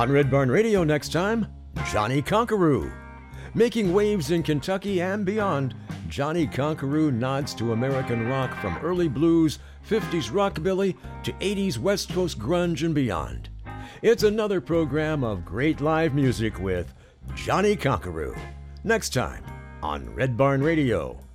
On Red Barn Radio next time, Johnny Conqueroo. Making waves in Kentucky and beyond, Johnny Conqueroo nods to American rock from early blues, 50s rockabilly, to 80s West Coast grunge and beyond. It's another program of great live music with Johnny Conqueroo. Next time on Red Barn Radio.